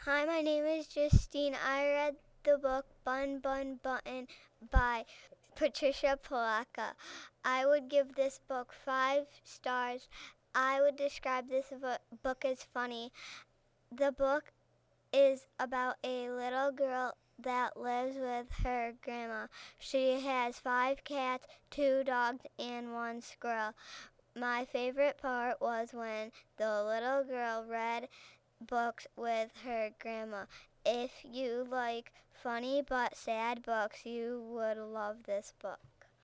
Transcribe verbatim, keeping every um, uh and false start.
Hi, my name is Justine. I read the book Bun Bun Button by Patricia Polacca. I would give this book five stars. I would describe this book as funny. The book is about a little girl that lives with her grandma. She has five cats, two dogs, and one squirrel. My favorite part was when the little girl read books with her grandma. If you like funny but sad books, you would love this book.